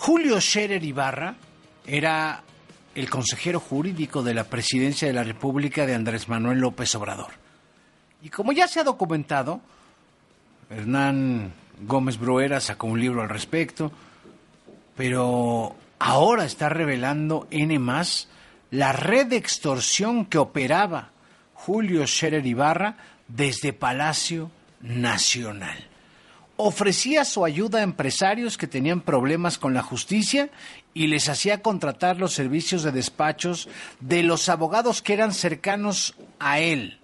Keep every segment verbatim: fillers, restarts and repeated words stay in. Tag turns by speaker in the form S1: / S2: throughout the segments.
S1: Julio Scherer Ibarra era el consejero jurídico de la Presidencia de la República de Andrés Manuel López Obrador. Y como ya se ha documentado, Hernán Gómez Bruera sacó un libro al respecto, pero ahora está revelando N más la red de extorsión que operaba Julio Scherer Ibarra desde Palacio Nacional. Ofrecía su ayuda a empresarios que tenían problemas con la justicia y les hacía contratar los servicios de despachos de los abogados que eran cercanos a él.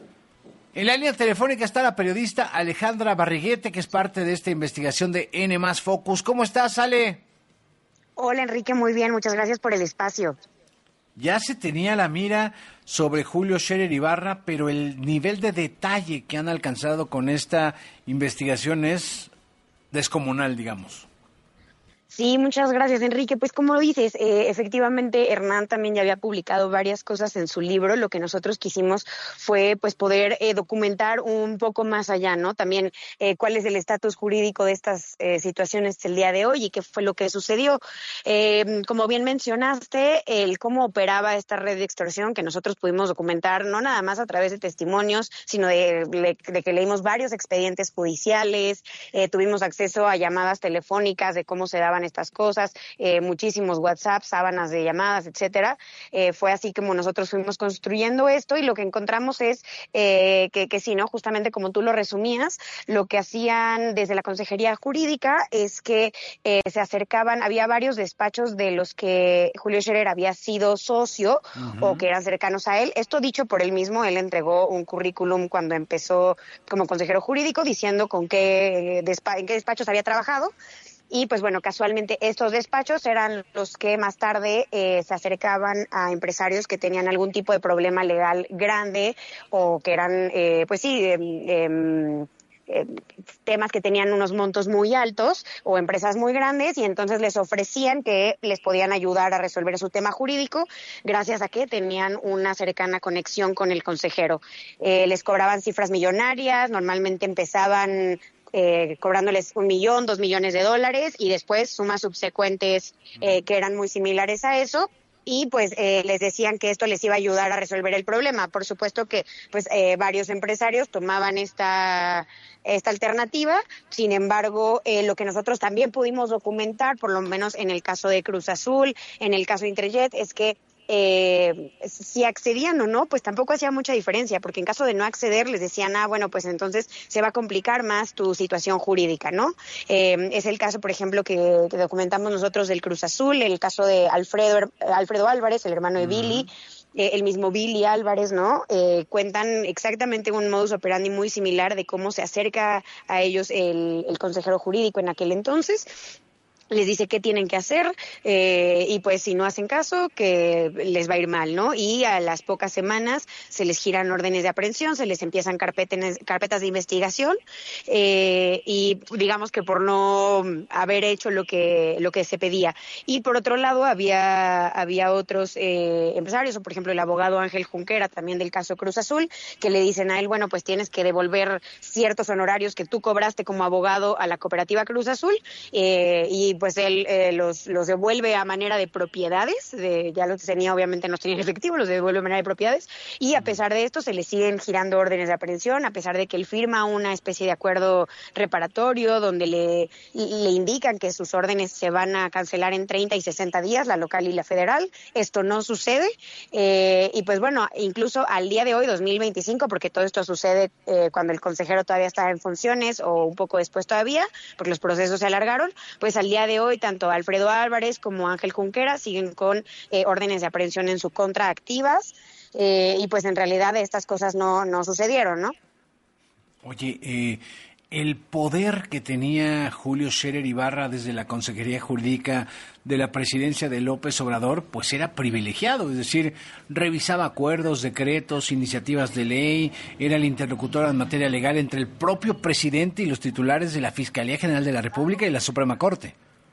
S1: En la línea telefónica está la periodista Alejandra Barriguete, que es parte de esta investigación de N más Focus. ¿Cómo estás, Ale?
S2: Hola, Enrique, muy bien, muchas gracias por el espacio.
S1: Ya se tenía la mira sobre Julio Scherer Ibarra, pero el nivel de detalle que han alcanzado con esta investigación es descomunal, digamos.
S2: Sí, muchas gracias, Enrique. Pues como dices, eh, efectivamente Hernán también ya había publicado varias cosas en su libro. Lo que nosotros quisimos fue pues poder eh, documentar un poco más allá, ¿no? También eh, cuál es el estatus jurídico de estas eh, situaciones el día de hoy y qué fue lo que sucedió. Eh, como bien mencionaste, el cómo operaba esta red de extorsión que nosotros pudimos documentar, no nada más a través de testimonios, sino de, de, de que leímos varios expedientes judiciales, eh, tuvimos acceso a llamadas telefónicas de cómo se daban estas cosas, eh, muchísimos WhatsApp, sábanas de llamadas, etcétera. Eh, fue así como nosotros fuimos construyendo esto y lo que encontramos es eh, que, que sí, ¿no? Justamente como tú lo resumías, lo que hacían desde la Consejería Jurídica es que eh, se acercaban, había varios despachos de los que Julio Scherer había sido socio uh-huh. o que eran cercanos a él. Esto dicho por él mismo, él entregó un currículum cuando empezó como consejero jurídico diciendo con qué despa- en qué despachos había trabajado. Y pues bueno, casualmente estos despachos eran los que más tarde eh, se acercaban a empresarios que tenían algún tipo de problema legal grande o que eran, eh, pues sí, eh, eh, eh, temas que tenían unos montos muy altos o empresas muy grandes y entonces les ofrecían que les podían ayudar a resolver su tema jurídico gracias a que tenían una cercana conexión con el consejero. Eh, les cobraban cifras millonarias, normalmente empezaban Eh, cobrándoles un millón, dos millones de dólares y después sumas subsecuentes eh, que eran muy similares a eso y pues eh, les decían que esto les iba a ayudar a resolver el problema. Por supuesto que pues eh, varios empresarios tomaban esta esta alternativa, sin embargo eh, lo que nosotros también pudimos documentar, por lo menos en el caso de Cruz Azul, en el caso de Interjet, es que Eh, si accedían o no, pues tampoco hacía mucha diferencia, porque en caso de no acceder les decían, ah, bueno, pues entonces se va a complicar más tu situación jurídica, ¿no? Eh, es el caso, por ejemplo, que, que documentamos nosotros del Cruz Azul, el caso de Alfredo, Alfredo Álvarez, el hermano de uh-huh. Billy, eh, el mismo Billy Álvarez, ¿no? Eh, cuentan exactamente un modus operandi muy similar de cómo se acerca a ellos el, el consejero jurídico en aquel entonces. Les dice qué tienen que hacer eh, y pues si no hacen caso que les va a ir mal, ¿no? Y a las pocas semanas se les giran órdenes de aprehensión, se les empiezan carpetas, carpetas de investigación eh, y digamos que por no haber hecho lo que lo que se pedía. Y por otro lado había había otros eh, empresarios, o por ejemplo el abogado Ángel Junquera, también del caso Cruz Azul, que le dicen a él, bueno, pues tienes que devolver ciertos honorarios que tú cobraste como abogado a la cooperativa Cruz Azul eh, y pues él eh, los, los devuelve a manera de propiedades, de, ya los tenía, obviamente no tenía en efectivo, los devuelve a manera de propiedades, y a pesar de esto se le siguen girando órdenes de aprehensión, a pesar de que él firma una especie de acuerdo reparatorio donde le, le indican que sus órdenes se van a cancelar en treinta y sesenta días, la local y la federal. Esto no sucede, eh, y pues bueno, incluso al día de hoy, dos mil veinticinco, porque todo esto sucede eh, cuando el consejero todavía está en funciones o un poco después todavía, porque los procesos se alargaron, pues al día de hoy tanto Alfredo Álvarez como Ángel Junquera siguen con eh, órdenes de aprehensión en su contra activas eh, y pues en realidad estas cosas no, no sucedieron, ¿no?
S1: Oye, eh, el poder que tenía Julio Scherer Ibarra desde la Consejería Jurídica de la Presidencia de López Obrador, pues era privilegiado, es decir, revisaba acuerdos, decretos, iniciativas de ley, era el interlocutor en materia legal entre el propio presidente y los titulares de la Fiscalía General de la República y la Suprema Corte.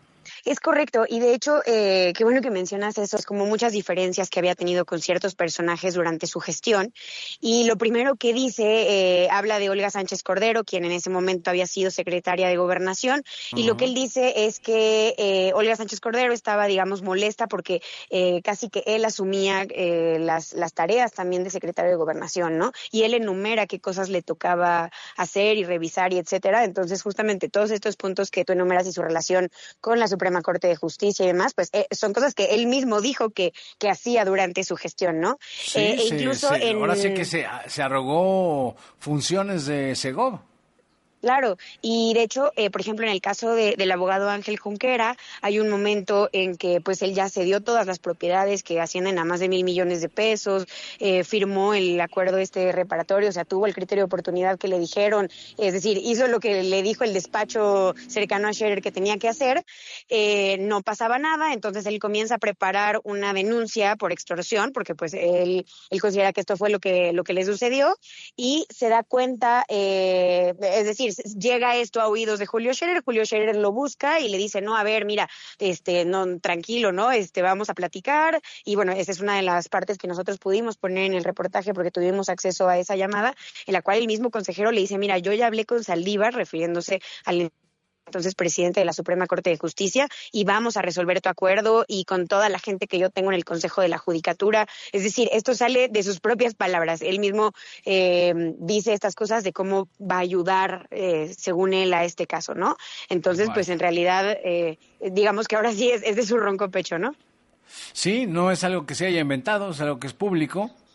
S2: Es correcto, y de hecho, eh, qué bueno que mencionas eso, es como muchas diferencias que había tenido con ciertos personajes durante su gestión. Y lo primero que dice, eh, habla de Olga Sánchez Cordero, quien en ese momento había sido secretaria de Gobernación, y lo que
S1: Uh-huh.
S2: él dice es que eh, Olga Sánchez Cordero estaba, digamos, molesta porque eh, casi que él asumía eh, las, las tareas también de secretario de Gobernación, ¿no? Y él enumera qué cosas le tocaba hacer y revisar y etcétera. Entonces, justamente todos estos puntos que tú enumeras y su relación con la Suprema Corte de Justicia y demás, pues eh, son cosas que él mismo dijo que, que hacía durante su gestión, ¿no? Eh,
S1: Sí,
S2: e
S1: se,
S2: incluso
S1: se, ahora sí que
S2: en...
S1: se, se arrogó funciones de Segov.
S2: Claro, y de hecho, eh, por ejemplo, en el caso de, del abogado Ángel Junquera, hay un momento en que pues él ya cedió todas las propiedades que ascienden a más de mil millones de pesos, eh, firmó el acuerdo este reparatorio, o sea, tuvo el criterio de oportunidad que le dijeron, es decir, hizo lo que le dijo el despacho cercano a Scherer que tenía que hacer, eh, no pasaba nada, entonces él comienza a preparar una denuncia por extorsión, porque pues él, él considera que esto fue lo que, lo que le sucedió, y se da cuenta, eh, es decir, llega esto a oídos de Julio Scherer, Julio Scherer lo busca y le dice, no, a ver, mira, este, no, tranquilo, ¿no? Este, vamos a platicar, y bueno, esa es una de las partes que nosotros pudimos poner en el reportaje porque tuvimos acceso a esa llamada, en la cual el mismo consejero le dice, mira, yo ya hablé con Saldívar, refiriéndose al entonces presidente de la Suprema Corte de Justicia, y vamos a resolver tu acuerdo y con toda la gente que yo tengo en el Consejo de la Judicatura. Es decir, esto sale de sus propias palabras. Él mismo eh, dice estas cosas de cómo va a ayudar, eh, según él, a este caso, ¿no? Entonces, pues
S1: Vaya.
S2: en realidad, eh, digamos que ahora sí es, es de su ronco pecho, ¿no?
S1: Sí, no es algo que se haya inventado, es algo que es público.